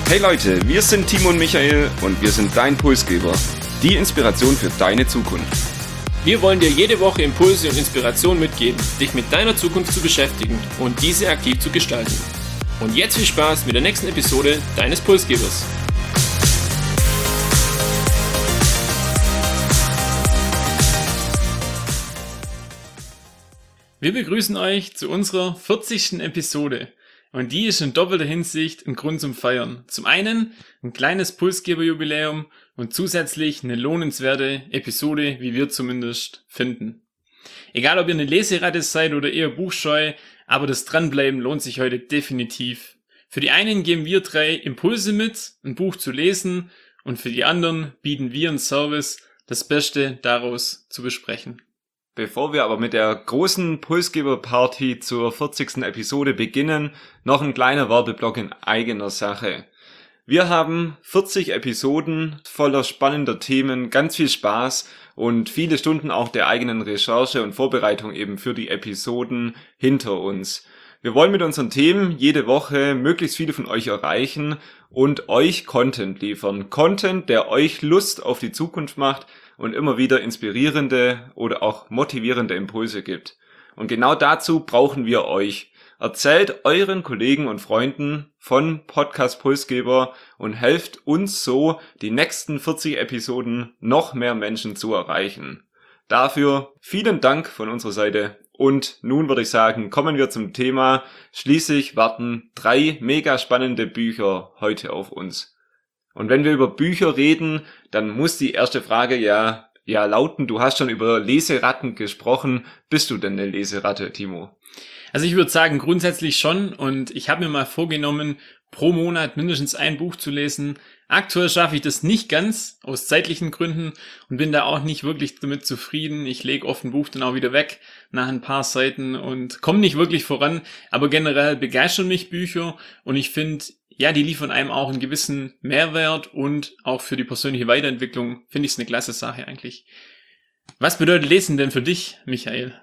Hey Leute, wir sind Timo und Michael und wir sind dein Pulsgeber, die Inspiration für deine Zukunft. Wir wollen dir jede Woche Impulse und Inspiration mitgeben, dich mit deiner Zukunft zu beschäftigen und diese aktiv zu gestalten. Und jetzt viel Spaß mit der nächsten Episode deines Pulsgebers. Wir begrüßen euch zu unserer 40. Episode. Und die ist in doppelter Hinsicht ein Grund zum Feiern. Zum einen ein kleines Pulsgeberjubiläum und zusätzlich eine lohnenswerte Episode, wie wir zumindest finden. Egal ob ihr eine Leseratte seid oder eher buchscheu, aber das Dranbleiben lohnt sich heute definitiv. Für die einen geben wir 3 Impulse mit, ein Buch zu lesen, und für die anderen bieten wir einen Service, das Beste daraus zu besprechen. Bevor wir aber mit der großen Pulsgeber-Party zur 40. Episode beginnen, noch ein kleiner Werbeblock in eigener Sache. Wir haben 40 Episoden voller spannender Themen, ganz viel Spaß und viele Stunden auch der eigenen Recherche und Vorbereitung eben für die Episoden hinter uns. Wir wollen mit unseren Themen jede Woche möglichst viele von euch erreichen und euch Content liefern. Content, der euch Lust auf die Zukunft macht und immer wieder inspirierende oder auch motivierende Impulse gibt. Und genau dazu brauchen wir euch. Erzählt euren Kollegen und Freunden von Podcast Pulsgeber und helft uns so, die nächsten 40 Episoden noch mehr Menschen zu erreichen. Dafür vielen Dank von unserer Seite. Und nun würde ich sagen, kommen wir zum Thema. Schließlich warten 3 mega spannende Bücher heute auf uns. Und wenn wir über Bücher reden, dann muss die erste Frage ja lauten, du hast schon über Leseratten gesprochen. Bist du denn eine Leseratte, Timo? Also ich würde sagen, grundsätzlich schon, und ich habe mir mal vorgenommen, pro Monat mindestens ein Buch zu lesen. Aktuell schaffe ich das nicht ganz, aus zeitlichen Gründen, und bin da auch nicht wirklich damit zufrieden. Ich lege oft ein Buch dann auch wieder weg nach ein paar Seiten und komme nicht wirklich voran, aber generell begeistern mich Bücher, und ich finde, ja, die liefern einem auch einen gewissen Mehrwert, und auch für die persönliche Weiterentwicklung finde ich es eine klasse Sache eigentlich. Was bedeutet Lesen denn für dich, Michael?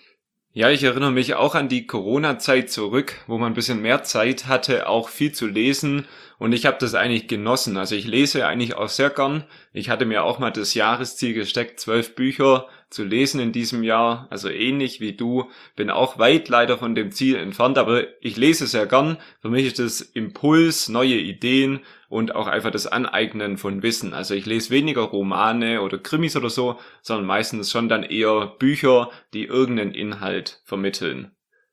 Ja, ich erinnere mich auch an die Corona-Zeit zurück, wo man ein bisschen mehr Zeit hatte, auch viel zu lesen, und ich habe das eigentlich genossen. Also ich lese eigentlich auch sehr gern. Ich hatte mir auch mal das Jahresziel gesteckt, 12 Bücher zu lesen in diesem Jahr, also ähnlich wie du. Bin auch weit leider von dem Ziel entfernt, aber ich lese sehr gern. Für mich ist das Impuls, neue Ideen und auch einfach das Aneignen von Wissen. Also ich lese weniger Romane oder Krimis oder so, sondern meistens schon dann eher Bücher, die irgendeinen Inhalt vermitteln.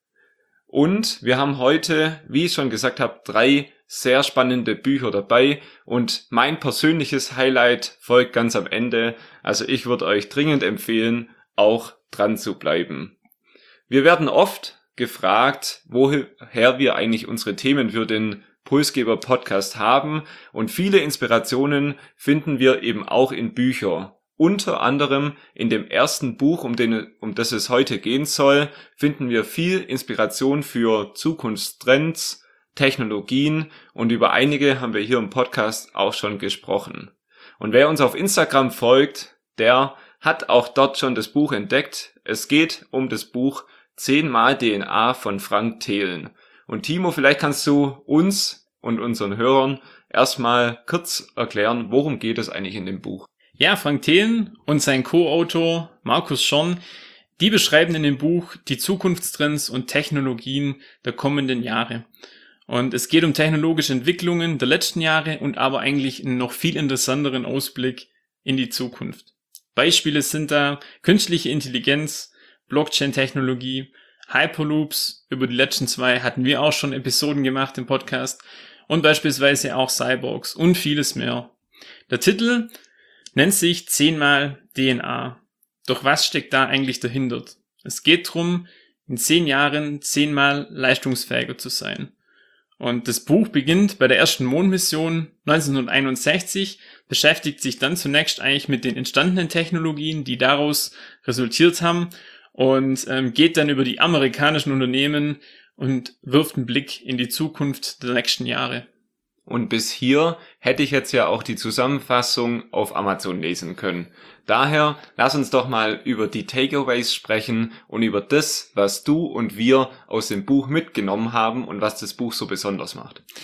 Und wir haben heute, wie ich schon gesagt habe, 3 sehr spannende Bücher dabei, und mein persönliches Highlight folgt ganz am Ende. Also ich würde euch dringend empfehlen, auch dran zu bleiben. Wir werden oft gefragt, woher wir eigentlich unsere Themen für den Pulsgeber Podcast haben, und viele Inspirationen finden wir eben auch in Büchern. Unter anderem in dem ersten Buch, um das es heute gehen soll, finden wir viel Inspiration für Zukunftstrends, Technologien, und über einige haben wir hier im Podcast auch schon gesprochen. Und wer uns auf Instagram folgt, der hat auch dort schon das Buch entdeckt. Es geht um das Buch 10 mal DNA von Frank Thelen. Und Timo, vielleicht kannst du uns und unseren Hörern erstmal kurz erklären, worum geht es eigentlich in dem Buch? Ja, Frank Thelen und sein Co-Autor Markus Schorn, die beschreiben in dem Buch die Zukunftstrends und Technologien der kommenden Jahre. Und es geht um technologische Entwicklungen der letzten Jahre und aber eigentlich einen noch viel interessanteren Ausblick in die Zukunft. Beispiele sind da künstliche Intelligenz, Blockchain-Technologie, Hyperloops, über die letzten 2 hatten wir auch schon Episoden gemacht im Podcast, und beispielsweise auch Cyborgs und vieles mehr. Der Titel nennt sich 10 mal DNA. Doch was steckt da eigentlich dahinter? Es geht darum, in 10 Jahren 10 mal leistungsfähiger zu sein. Und das Buch beginnt bei der ersten Mondmission 1961, beschäftigt sich dann zunächst eigentlich mit den entstandenen Technologien, die daraus resultiert haben, und geht dann über die amerikanischen Unternehmen und wirft einen Blick in die Zukunft der nächsten Jahre. Und bis hier hätte ich jetzt ja auch die Zusammenfassung auf Amazon lesen können. Daher lass uns doch mal über die Takeaways sprechen und über das, was du und wir aus dem Buch mitgenommen haben und was das Buch so besonders macht.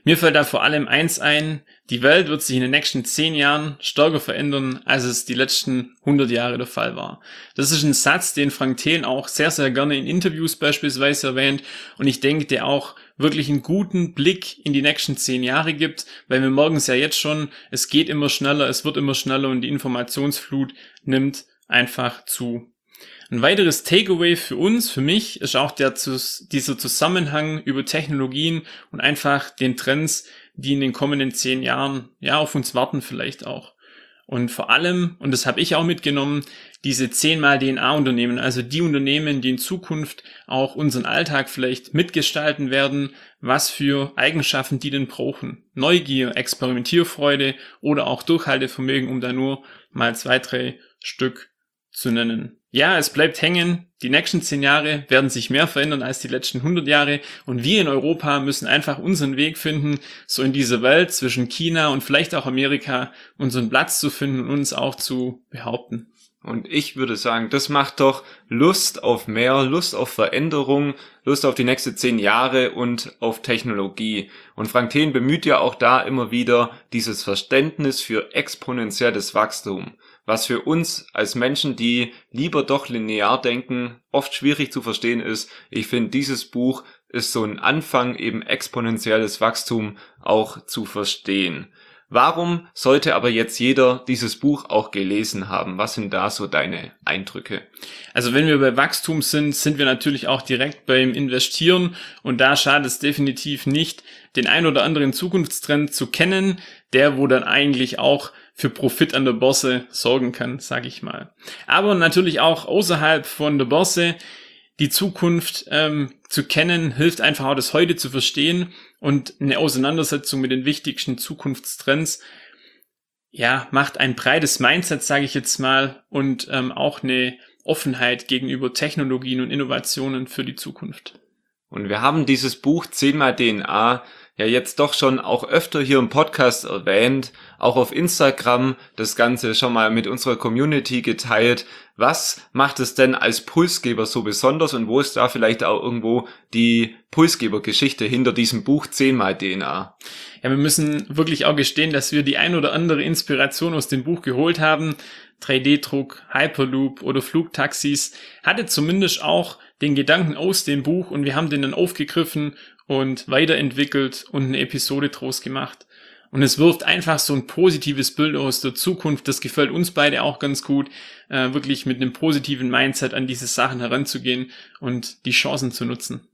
Mir fällt da vor allem eins ein: Die Welt wird sich in den nächsten 10 Jahren stärker verändern, als es die letzten 100 Jahre der Fall war. Das ist ein Satz, den Frank Thelen auch sehr, sehr gerne in Interviews beispielsweise erwähnt, und ich denke, der auch wirklich einen guten Blick in die nächsten 10 Jahre gibt, weil wir merken es ja jetzt schon, es geht immer schneller, es wird immer schneller und die Informationsflut nimmt einfach zu. Ein weiteres Takeaway für uns, für mich, ist auch dieser Zusammenhang über Technologien und einfach den Trends, die in den kommenden 10 Jahren auf uns warten vielleicht auch. Und vor allem, und das habe ich auch mitgenommen, diese 10x DNA-Unternehmen, also die Unternehmen, die in Zukunft auch unseren Alltag vielleicht mitgestalten werden, was für Eigenschaften die denn brauchen. Neugier, Experimentierfreude oder auch Durchhaltevermögen, um da nur mal 2, 3 Stück zu nennen. Ja, es bleibt hängen. Die nächsten 10 Jahre werden sich mehr verändern als die letzten 100 Jahre. Und wir in Europa müssen einfach unseren Weg finden, so in dieser Welt zwischen China und vielleicht auch Amerika unseren Platz zu finden und uns auch zu behaupten. Und ich würde sagen, das macht doch Lust auf mehr, Lust auf Veränderung, Lust auf die nächsten 10 Jahre und auf Technologie. Und Frank Thelen bemüht ja auch da immer wieder dieses Verständnis für exponentielles Wachstum, was für uns als Menschen, die lieber doch linear denken, oft schwierig zu verstehen ist. Ich finde, dieses Buch ist so ein Anfang, eben exponentielles Wachstum auch zu verstehen. Warum sollte aber jetzt jeder dieses Buch auch gelesen haben? Was sind da so deine Eindrücke? Also wenn wir bei Wachstum sind, sind wir natürlich auch direkt beim Investieren, und da schadet es definitiv nicht, den ein oder anderen Zukunftstrend zu kennen, der wo dann eigentlich auch für Profit an der Börse sorgen kann, sage ich mal. Aber natürlich auch außerhalb von der Börse. Die Zukunft zu kennen, hilft einfach auch, das Heute zu verstehen, und eine Auseinandersetzung mit den wichtigsten Zukunftstrends, macht ein breites Mindset, sage ich jetzt mal, und auch eine Offenheit gegenüber Technologien und Innovationen für die Zukunft. Und wir haben dieses Buch 10x DNA ja jetzt doch schon auch öfter hier im Podcast erwähnt, auch auf Instagram das Ganze schon mal mit unserer Community geteilt. Was macht es denn als Pulsgeber so besonders, und wo ist da vielleicht auch irgendwo die Pulsgebergeschichte hinter diesem Buch 10x DNA? Ja, wir müssen wirklich auch gestehen, dass wir die ein oder andere Inspiration aus dem Buch geholt haben. 3D-Druck, Hyperloop oder Flugtaxis hatte zumindest auch den Gedanken aus dem Buch, und wir haben den dann aufgegriffen und weiterentwickelt und eine Episode draus gemacht. Und es wirft einfach so ein positives Bild aus der Zukunft. Das gefällt uns beide auch ganz gut, wirklich mit einem positiven Mindset an diese Sachen heranzugehen und die Chancen zu nutzen.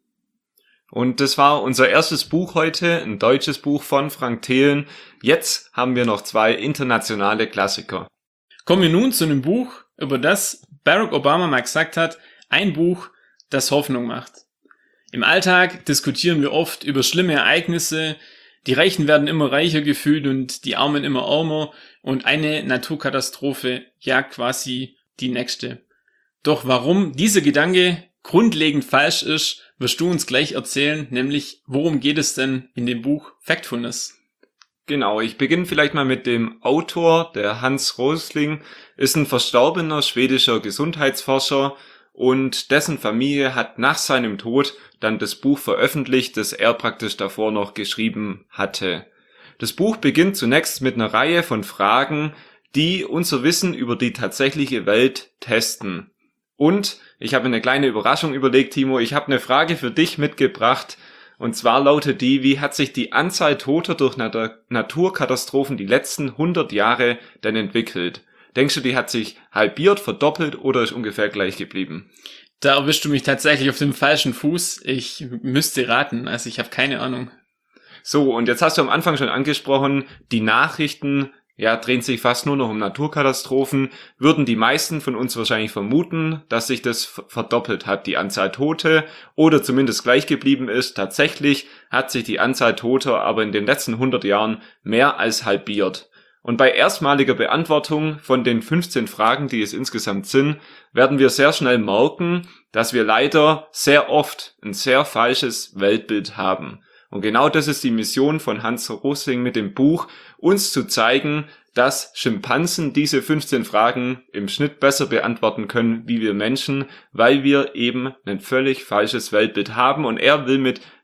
Und das war unser erstes Buch heute, ein deutsches Buch von Frank Thelen. Jetzt haben wir noch 2 internationale Klassiker. Kommen wir nun zu einem Buch, über das Barack Obama mal gesagt hat: ein Buch, das Hoffnung macht. Im Alltag diskutieren wir oft über schlimme Ereignisse. Die Reichen werden immer reicher gefühlt und die Armen immer ärmer, und eine Naturkatastrophe jagt quasi die nächste. Doch warum dieser Gedanke grundlegend falsch ist, wirst du uns gleich erzählen, nämlich worum geht es denn in dem Buch Factfulness? Genau, ich beginne vielleicht mal mit dem Autor. Der Hans Rosling ist ein verstorbener schwedischer Gesundheitsforscher, und dessen Familie hat nach seinem Tod dann das Buch veröffentlicht, das er praktisch davor noch geschrieben hatte. Das Buch beginnt zunächst mit einer Reihe von Fragen, die unser Wissen über die tatsächliche Welt testen. Und ich habe eine kleine Überraschung überlegt, Timo. Ich habe eine Frage für dich mitgebracht. Und zwar lautet die: Wie hat sich die Anzahl Toter durch Naturkatastrophen die letzten 100 Jahre denn entwickelt? Denkst du, die hat sich halbiert, verdoppelt oder ist ungefähr gleich geblieben? Da erwischst du mich tatsächlich auf dem falschen Fuß. Ich müsste raten, also ich habe keine Ahnung. So, und jetzt hast du am Anfang schon angesprochen, die Nachrichten drehen sich fast nur noch um Naturkatastrophen. Würden die meisten von uns wahrscheinlich vermuten, dass sich das verdoppelt hat, die Anzahl Tote, oder zumindest gleich geblieben ist. Tatsächlich hat sich die Anzahl Toter aber in den letzten 100 Jahren mehr als halbiert. Und bei erstmaliger Beantwortung von den 15 Fragen, die es insgesamt sind, werden wir sehr schnell merken, dass wir leider sehr oft ein sehr falsches Weltbild haben. Und genau das ist die Mission von Hans Rosling mit dem Buch, uns zu zeigen, dass Schimpansen diese 15 Fragen im Schnitt besser beantworten können wie wir Menschen, weil wir eben ein völlig falsches Weltbild haben. Und er will mit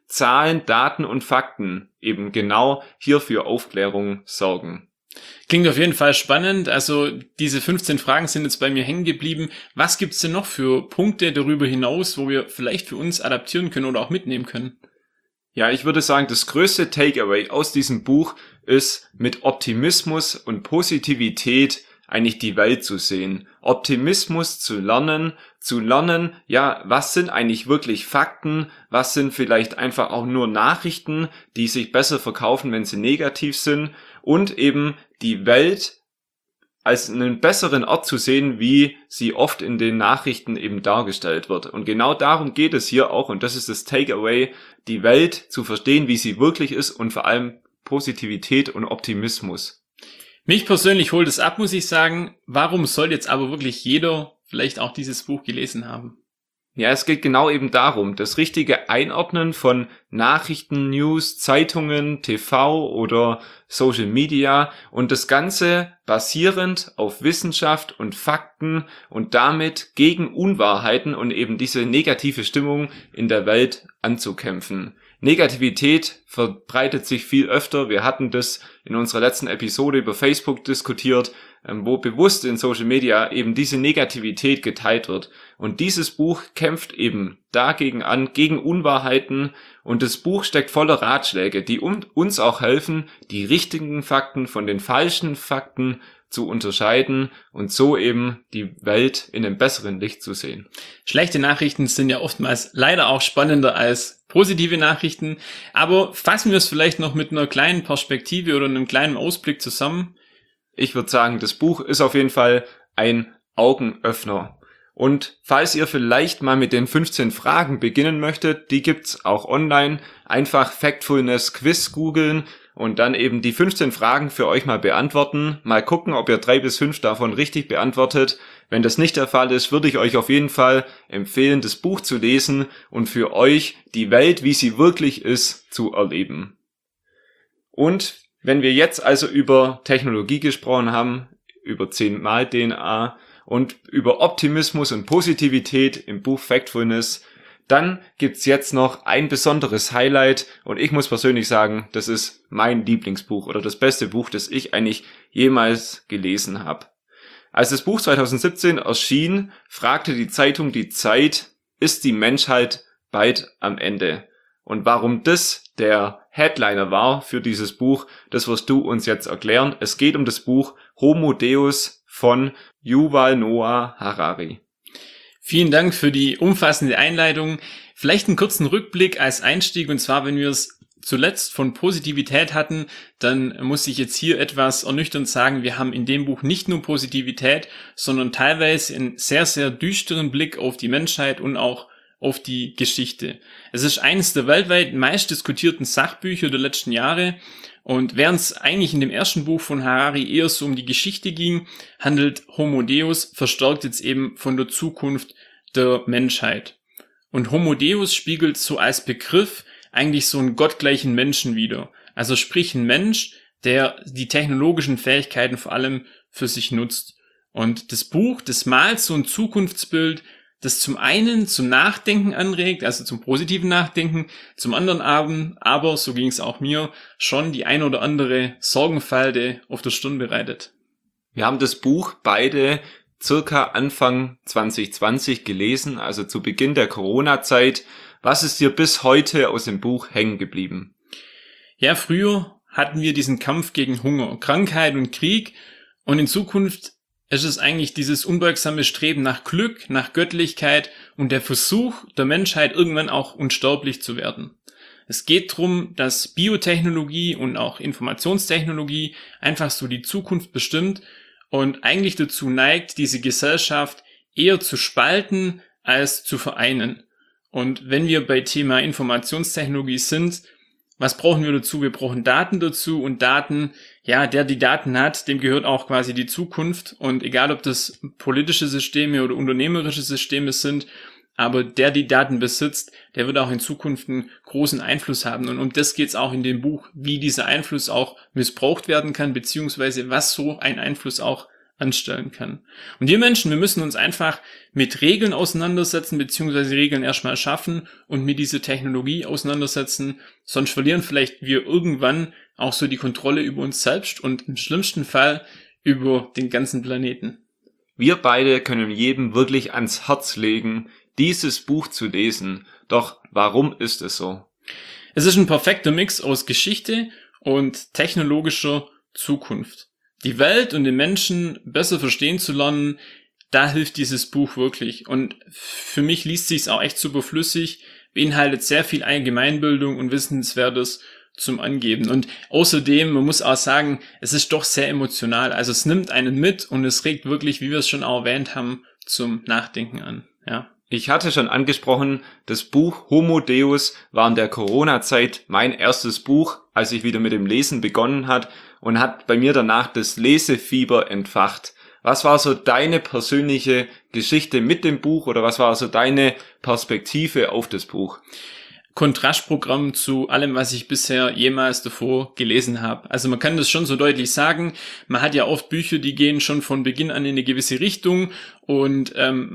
Zahlen, Daten und Fakten eben genau hier für Aufklärung sorgen. Klingt auf jeden Fall spannend. Also diese 15 Fragen sind jetzt bei mir hängen geblieben. Was gibt's denn noch für Punkte darüber hinaus, wo wir vielleicht für uns adaptieren können oder auch mitnehmen können? Ja, ich würde sagen, das größte Takeaway aus diesem Buch ist, mit Optimismus und Positivität eigentlich die Welt zu sehen. Optimismus zu lernen, ja, was sind eigentlich wirklich Fakten, was sind vielleicht einfach auch nur Nachrichten, die sich besser verkaufen, wenn sie negativ sind, und eben die Welt als einen besseren Ort zu sehen, wie sie oft in den Nachrichten eben dargestellt wird. Und genau darum geht es hier auch, und das ist das Takeaway, die Welt zu verstehen, wie sie wirklich ist, und vor allem Positivität und Optimismus. Mich persönlich holt es ab, muss ich sagen. Warum soll jetzt aber wirklich jeder vielleicht auch dieses Buch gelesen haben? Ja, es geht genau eben darum, das richtige Einordnen von Nachrichten, News, Zeitungen, TV oder Social Media und das Ganze basierend auf Wissenschaft und Fakten und damit gegen Unwahrheiten und eben diese negative Stimmung in der Welt anzukämpfen. Negativität verbreitet sich viel öfter. Wir hatten das in unserer letzten Episode über Facebook diskutiert, wo bewusst in Social Media eben diese Negativität geteilt wird. Und dieses Buch kämpft eben dagegen an, gegen Unwahrheiten. Und das Buch steckt voller Ratschläge, die uns auch helfen, die richtigen Fakten von den falschen Fakten zu unterscheiden und so eben die Welt in einem besseren Licht zu sehen. Schlechte Nachrichten sind ja oftmals leider auch spannender als positive Nachrichten. Aber fassen wir es vielleicht noch mit einer kleinen Perspektive oder einem kleinen Ausblick zusammen. Ich würde sagen, das Buch ist auf jeden Fall ein Augenöffner. Und falls ihr vielleicht mal mit den 15 Fragen beginnen möchtet, die gibt's auch online. Einfach Factfulness Quiz googeln und dann eben die 15 Fragen für euch mal beantworten. Mal gucken, ob ihr 3 bis 5 davon richtig beantwortet. Wenn das nicht der Fall ist, würde ich euch auf jeden Fall empfehlen, das Buch zu lesen und für euch die Welt, wie sie wirklich ist, zu erleben. Und wenn wir jetzt also über Technologie gesprochen haben, über 10-mal DNA und über Optimismus und Positivität im Buch Factfulness, dann gibt's jetzt noch ein besonderes Highlight und ich muss persönlich sagen, das ist mein Lieblingsbuch oder das beste Buch, das ich eigentlich jemals gelesen habe. Als das Buch 2017 erschien, fragte die Zeitung Die Zeit, ist die Menschheit bald am Ende? Und warum das der Headliner war für dieses Buch, das wirst du uns jetzt erklären. Es geht um das Buch Homo Deus von Yuval Noah Harari. Vielen Dank für die umfassende Einleitung. Vielleicht einen kurzen Rückblick als Einstieg, und zwar, wenn wir es zuletzt von Positivität hatten, dann muss ich jetzt hier etwas ernüchternd sagen, wir haben in dem Buch nicht nur Positivität, sondern teilweise einen sehr, sehr düsteren Blick auf die Menschheit und auch auf die Geschichte. Es ist eines der weltweit meist diskutierten Sachbücher der letzten Jahre, und während es eigentlich in dem ersten Buch von Harari eher so um die Geschichte ging, handelt Homo Deus verstärkt jetzt eben von der Zukunft der Menschheit. Und Homo Deus spiegelt so als Begriff eigentlich so einen gottgleichen Menschen wider. Also sprich ein Mensch, der die technologischen Fähigkeiten vor allem für sich nutzt. Und das Buch, das malt so ein Zukunftsbild, das zum einen zum Nachdenken anregt, also zum positiven Nachdenken, zum anderen aber, so ging es auch mir, schon die ein oder andere Sorgenfalte auf der Stirn bereitet. Wir haben das Buch beide circa Anfang 2020 gelesen, also zu Beginn der Corona-Zeit. Was ist dir bis heute aus dem Buch hängen geblieben? Ja, früher hatten wir diesen Kampf gegen Hunger, Krankheit und Krieg, und in Zukunft ist es eigentlich dieses unbeugsame Streben nach Glück, nach Göttlichkeit und der Versuch der Menschheit, irgendwann auch unsterblich zu werden. Es geht darum, dass Biotechnologie und auch Informationstechnologie einfach so die Zukunft bestimmt und eigentlich dazu neigt, diese Gesellschaft eher zu spalten als zu vereinen. Und wenn wir bei Thema Informationstechnologie sind, was brauchen wir dazu? Wir brauchen Daten dazu, und Daten, ja, der die Daten hat, dem gehört auch quasi die Zukunft, und egal ob das politische Systeme oder unternehmerische Systeme sind, aber der die Daten besitzt, der wird auch in Zukunft einen großen Einfluss haben, und um das geht's auch in dem Buch, wie dieser Einfluss auch missbraucht werden kann, beziehungsweise was so ein Einfluss auch anstellen kann. Und wir Menschen, wir müssen uns einfach mit Regeln auseinandersetzen, beziehungsweise Regeln erstmal schaffen und mit dieser Technologie auseinandersetzen, sonst verlieren vielleicht wir irgendwann auch so die Kontrolle über uns selbst und im schlimmsten Fall über den ganzen Planeten. Wir beide können jedem wirklich ans Herz legen, dieses Buch zu lesen. Doch warum ist es so? Es ist ein perfekter Mix aus Geschichte und technologischer Zukunft. Die Welt und den Menschen besser verstehen zu lernen, da hilft dieses Buch wirklich. Und für mich liest sich's auch echt super flüssig, beinhaltet sehr viel Allgemeinbildung und Wissenswertes zum Angeben. Und außerdem, man muss auch sagen, es ist doch sehr emotional. Also es nimmt einen mit und es regt wirklich, wie wir es schon auch erwähnt haben, zum Nachdenken an. Ja. Ich hatte schon angesprochen, das Buch Homo Deus war in der Corona-Zeit mein erstes Buch, als ich wieder mit dem Lesen begonnen hat und hat bei mir danach das Lesefieber entfacht. Was war so deine persönliche Geschichte mit dem Buch oder was war so deine Perspektive auf das Buch? Kontrastprogramm zu allem, was ich bisher jemals davor gelesen habe. Also man kann das schon so deutlich sagen. Man hat ja oft Bücher, die gehen schon von Beginn an in eine gewisse Richtung und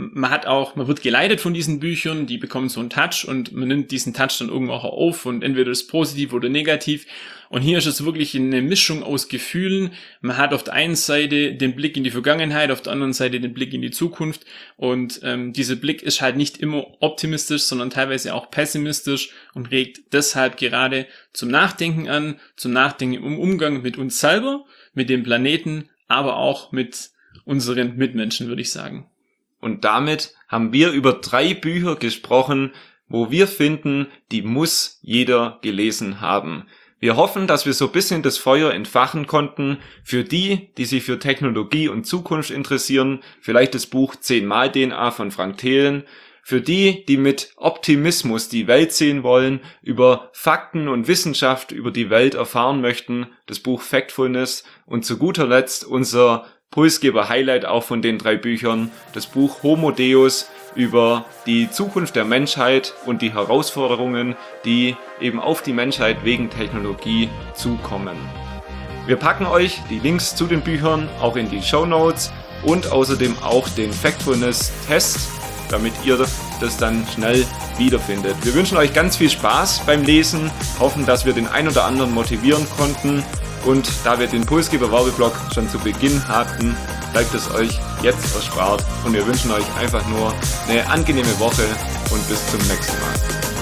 man wird geleitet von diesen Büchern, die bekommen so einen Touch und man nimmt diesen Touch dann irgendwo auch auf und entweder ist positiv oder negativ. Und hier ist es wirklich eine Mischung aus Gefühlen. Man hat auf der einen Seite den Blick in die Vergangenheit, auf der anderen Seite den Blick in die Zukunft. Und dieser Blick ist halt nicht immer optimistisch, sondern teilweise auch pessimistisch und regt deshalb gerade zum Nachdenken an, zum Nachdenken im Umgang mit uns selber, mit dem Planeten, aber auch mit unseren Mitmenschen, würde ich sagen. Und damit haben wir über 3 Bücher gesprochen, wo wir finden, die muss jeder gelesen haben. Wir hoffen, dass wir so ein bisschen das Feuer entfachen konnten für die sich für Technologie und Zukunft interessieren, vielleicht das Buch 10-mal DNA von Frank Thelen, für die mit Optimismus die Welt sehen wollen, über Fakten und Wissenschaft über die Welt erfahren möchten, das Buch Factfulness und zu guter Letzt unser Pulsgeber-Highlight auch von den 3 Büchern, das Buch Homo Deus über die Zukunft der Menschheit und die Herausforderungen, die eben auf die Menschheit wegen Technologie zukommen. Wir packen euch die Links zu den Büchern auch in die Shownotes und außerdem auch den Factfulness-Test, damit ihr das dann schnell wiederfindet. Wir wünschen euch ganz viel Spaß beim Lesen, hoffen, dass wir den ein oder anderen motivieren konnten. Und da wir den Pulsgeber-Werbeblock schon zu Beginn hatten, bleibt es euch jetzt erspart. Und wir wünschen euch einfach nur eine angenehme Woche und bis zum nächsten Mal.